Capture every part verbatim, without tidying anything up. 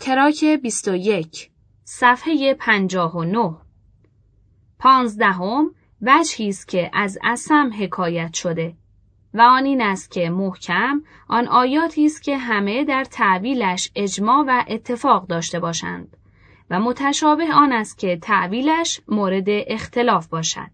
تراک بیست و یک، صفحه پنجاه و نه. پانزدهم وجهی است که از اصم حکایت شده و آن این است که محکم آن آیاتی است که همه در تعویلش اجماع و اتفاق داشته باشند و متشابه آن است که تعویلش مورد اختلاف باشد.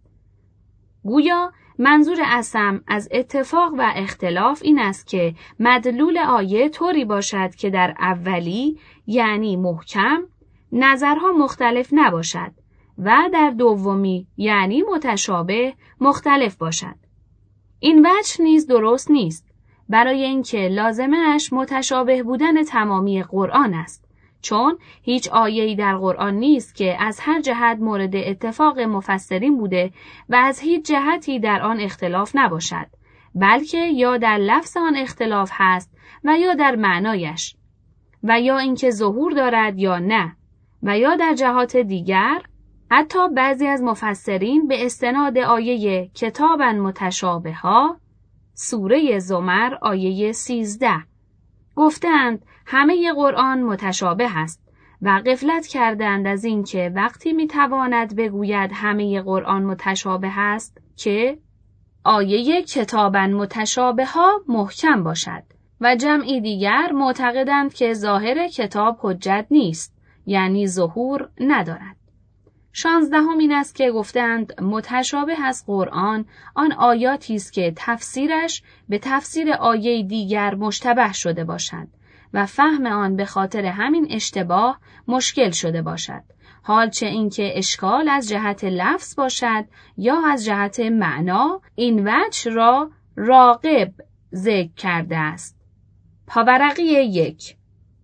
گویا منظور اصم از اتفاق و اختلاف این است که مدلول آیه طوری باشد که در اولی یعنی محکم نظرها مختلف نباشد و در دومی یعنی متشابه مختلف باشد. این وجه نیز درست نیست، برای اینکه لازمه اش متشابه بودن تمامی قرآن است، چون هیچ آیه‌ای در قرآن نیست که از هر جهت مورد اتفاق مفسرین بوده و از هیچ جهتی در آن اختلاف نباشد، بلکه یا در لفظ آن اختلاف هست و یا در معنایش و یا اینکه ظهور دارد یا نه و یا در جهات دیگر. حتی بعضی از مفسرین به استناد آیه کتاباً متشابها سوره زمر آیه سیزده گفتند همه قرآن متشابه است و غفلت کردند از این که وقتی میتواند بگوید همه قرآن متشابه است که آیه کتاباً متشابها محکم باشد و جمعی دیگر معتقدند که ظاهر کتاب حجت نیست، یعنی ظهور ندارد. شانزدهم این است که گفتند متشابه از قرآن آن آیاتی است که تفسیرش به تفسیر آیه دیگر مشتبه شده باشد و فهم آن به خاطر همین اشتباه مشکل شده باشد، حال چه اینکه اشکال از جهت لفظ باشد یا از جهت معنا. این وجه را راغب ذکر کرده است. پاورقی یک،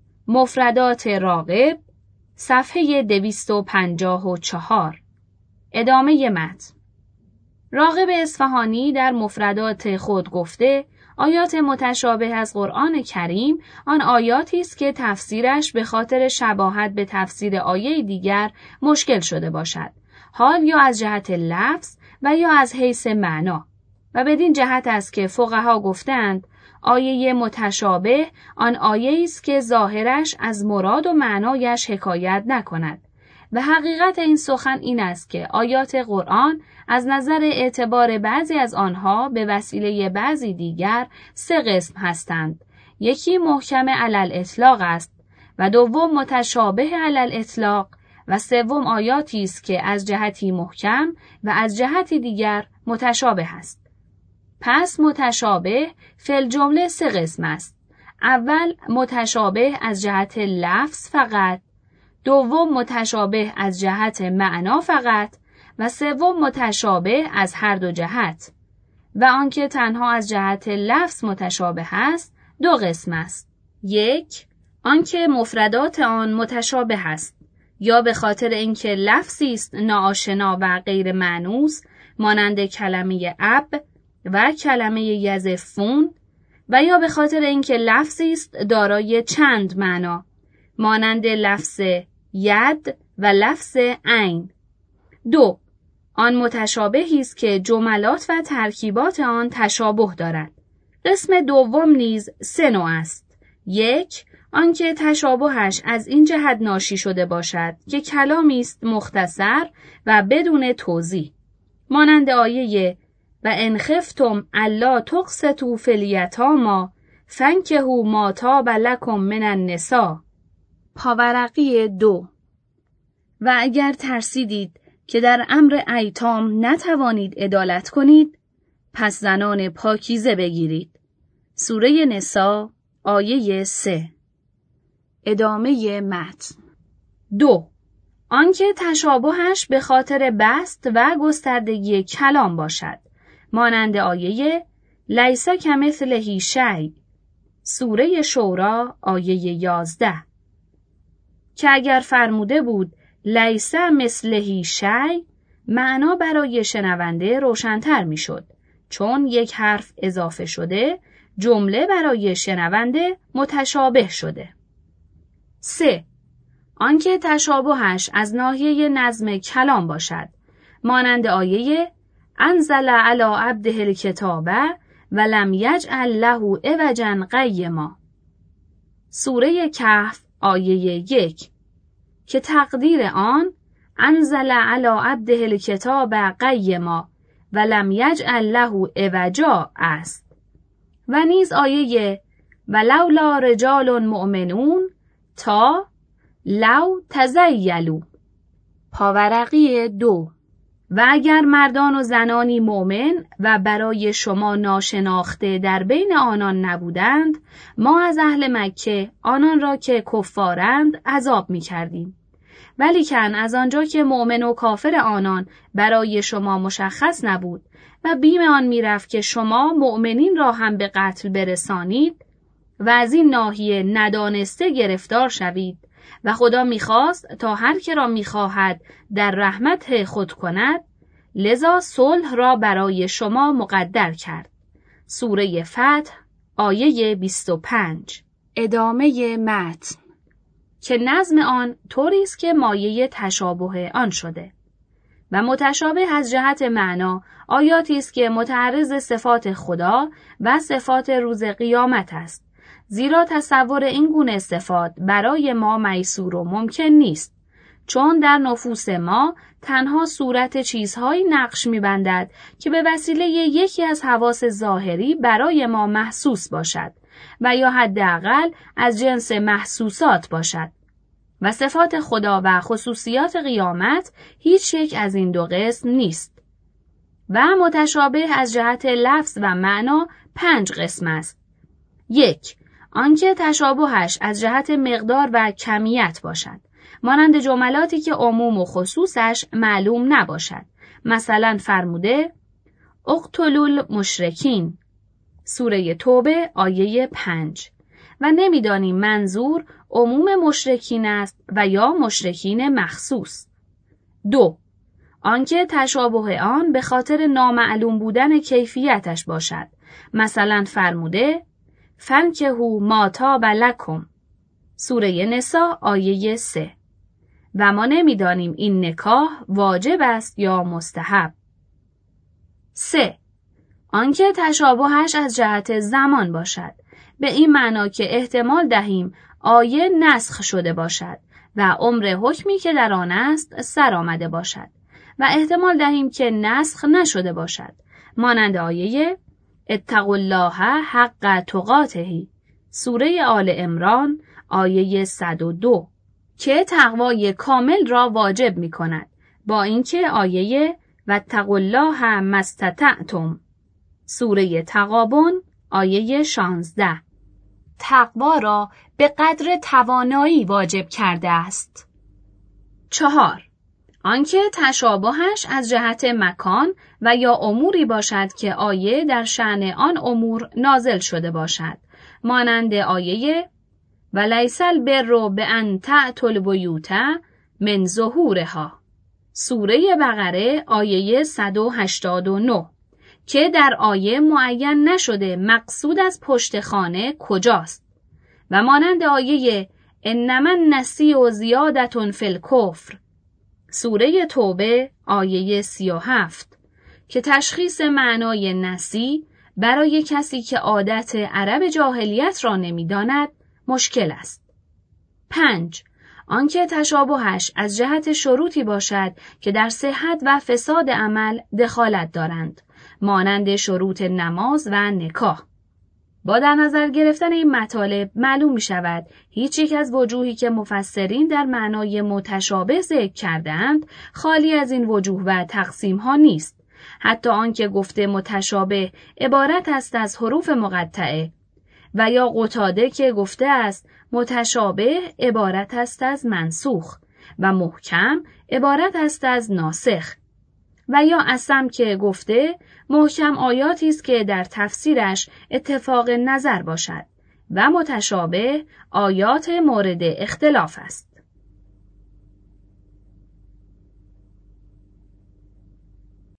مفردات راغب، صفحه دویست و پنجاه و چهار. ادامه متن. راغب اصفهانی در مفردات خود گفته آیات متشابه از قرآن کریم آن آیاتی است که تفسیرش به خاطر شباهت به تفسیر آیه دیگر مشکل شده باشد، حال یا از جهت لفظ و یا از حیث معنا، و بدین جهت است که فقها گفتند آیه متشابه آن آیه است که ظاهرش از مراد و معنایش حکایت نکند و حقیقت این سخن این است که آیات قرآن از نظر اعتبار بعضی از آنها به وسیله بعضی دیگر سه قسم هستند. یکی محکم علل اطلاق است و دوم متشابه علل اطلاق و سوم آیاتی است که از جهتی محکم و از جهتی دیگر متشابه است. پس متشابه فی الجمله سه قسم است. اول متشابه از جهت لفظ فقط، دوم متشابه از جهت معنا فقط و سوم متشابه از هر دو جهت. و آنکه تنها از جهت لفظ متشابه است دو قسم است. یک، آنکه مفردات آن متشابه است، یا به خاطر اینکه لفظی است ناآشنا و غیر مانوس مانند کلمه اب و کلمه یزفون، و یا به خاطر اینکه لفظی است دارای چند معنا مانند لفظ ید و لفظ عین. دو، آن متشابهی است که جملات و ترکیبات آن تشابه دارد. قسم دوم نیز سه نوع است. یک، آنکه تشابهش از این جهت ناشی شده باشد که کلامی است مختصر و بدون توضیح مانند آیه و ان خفتم الا تقسطوا فی الیتامی فانکحوا ما طاب لکم من النساء. پاورقی دو. و اگر ترسیدید که در امر ایتام نتوانید عدالت کنید، پس زنان پاکیزه بگیرید. سوره نساء آیه سه. ادامه متن. دو، آنکه تشابهش به خاطر بسط و گستردگی کلام باشد مانند آیه لیس کمثله شیء سوره شورا آیه یازده، که اگر فرموده بود لیس مثله شیء معنا برای شنونده روشن‌تر میشد، چون یک حرف اضافه شده جمله برای شنونده متشابه شده. سه، آنکه تشابهش از ناحیه نظم کلام باشد مانند آیه انزل علی عبده الکتاب ولم یجعل له عوجا قیما سوره کهف آیه یک که تقدیر آن انزل علی عبده الکتاب قیما ولم یجعل له عوجا است و نیز آیه ولولا رجال مؤمنون تا لو تزیلوا پاورقی دو و اگر مردان و زنانی مؤمن و برای شما ناشناخته در بین آنان نبودند ما از اهل مکه آنان را که کفارند عذاب می کردیم. ولیکن از آنجا که مؤمن و کافر آنان برای شما مشخص نبود و بیم آن می رفت که شما مؤمنین را هم به قتل برسانید و از این ناحیه ندانسته گرفتار شوید و خدا می‌خواست تا هر که را می‌خواهد در رحمت خود کند لذا صلح را برای شما مقدر کرد. سوره فتح آیه بیست و پنج. ادامه متن که نظم آن طوری است که مایه تشابه آن شده و متشابه از جهت معنا آیاتی است که متعرض صفات خدا و صفات روز قیامت است، زیرا تصور این گونه صفات برای ما میسور و ممکن نیست، چون در نفوس ما تنها صورت چیزهایی نقش می‌بندد که به وسیله یکی از حواس ظاهری برای ما محسوس باشد و یا حداقل از جنس محسوسات باشد و صفات خدا و خصوصیات قیامت هیچ یک از این دو قسم نیست. و متشابه از جهت لفظ و معنا پنج قسم است. یک، آنکه تشابهش از جهت مقدار و کمیت باشد، مانند جملاتی که عموم و خصوصش معلوم نباشد. مثلا فرموده اقتلوا المشرکین، سوره توبه آیه پنج، و نمیدانیم منظور عموم مشرکین است و یا مشرکین مخصوص. دو، آنکه تشابه آن به خاطر نامعلوم بودن کیفیتش باشد. مثلا فرموده فانکحوا ما طاب لکم، سوره نساء آیه سه، و ما نمیدانیم این نکاح واجب است یا مستحب. سه، آنکه تشابهش از جهت زمان باشد، به این معنا که احتمال دهیم آیه نسخ شده باشد و عمر حکمی که در آن است سر آمده باشد، و احتمال دهیم که نسخ نشده باشد، مانند آیه اتقوا الله حق تقاته، سوره آل عمران آیه صد و دو، که تقوای کامل را واجب می کند، با اینکه آیه واتقوا الله ما استطعتم، سوره تغابن آیه شانزده، تقوا را به قدر توانایی واجب کرده است. چهار، آنکه تشابهش از جهت مکان و یا اموری باشد که آیه در شأن آن امور نازل شده باشد، مانند آیه ولیس البر بأن تأتوا البیوت من ظهورها، سوره بقره آیه صد و هشتاد و نه، که در آیه معین نشده مقصود از پشت خانه کجاست، و مانند آیه انما النسیء زیادة فی الکفر، سوره توبه آیه سی و هفت، که تشخیص معنای نسی برای کسی که عادت عرب جاهلیت را نمی‌داند مشکل است. پنج، آنکه تشابهش از جهت شروطی باشد که در صحت و فساد عمل دخالت دارند، مانند شروط نماز و نکاح. با در نظر گرفتن این مطالب معلوم می شود هیچ یک از وجوهی که مفسرین در معنای متشابه ذکر کردند خالی از این وجوه و تقسیم ها نیست. حتی آنکه گفته متشابه عبارت است از حروف مقطعه، و یا قتاده که گفته است متشابه عبارت است از منسوخ و محکم عبارت است از ناسخ، و یا اسم که گفته محکم آیاتی است که در تفسیرش اتفاق نظر باشد و متشابه آیات مورد اختلاف است.